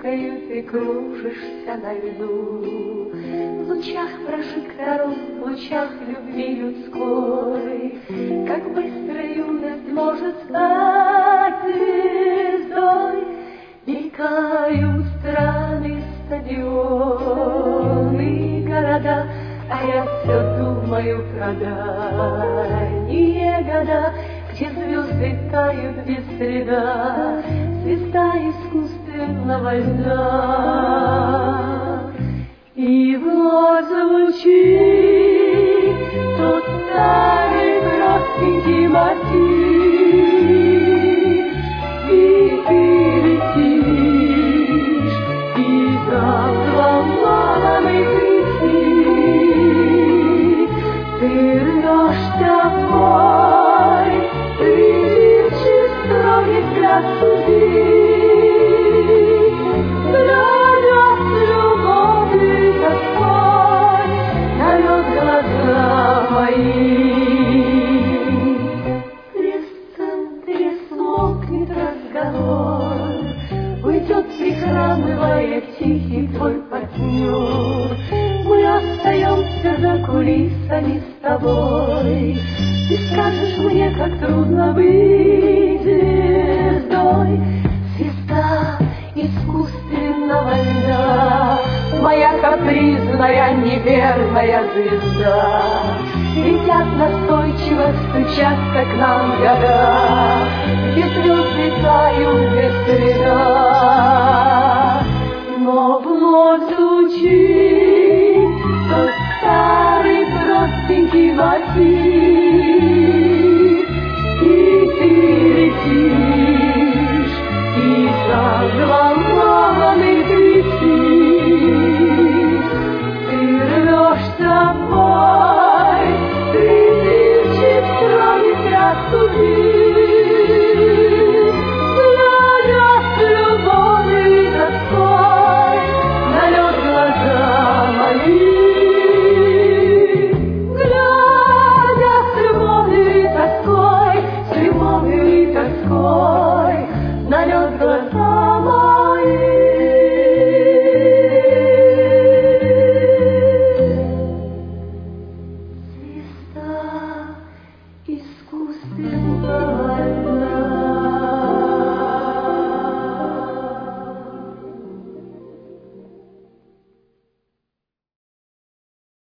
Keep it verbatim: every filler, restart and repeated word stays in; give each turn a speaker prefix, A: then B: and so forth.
A: улыбкою ты кружишься на льду. В лучах прожекторов, в лучах любви людской, как быстро юность может стать звездой. Мелькают страны, стадионы, города, а я все думаю про дальние года, где звезды тают без следа, звезда искусственного льда. И вновь звучит тот старый простенький мотив, и ты летишь, и завтра ломаной крики, ты рвешься в бой, ты ищешь строгий взгляд судьбы. Глядя с любовью Господь дает глаза мои. Пресс-центре смолкнет разговор, уйдет, прихрамывая, тихий твой партнер. Мы остаемся за кулисами с тобой. Ты скажешь мне, как трудно быть звездой. Звезда искусственного льда, моя капризная, неверная звезда. Летят настойчиво, стучатся к нам года, где звезды тают без следа. Но вновь звучит тот старый простенький мотив, и ты летишь, и зазвал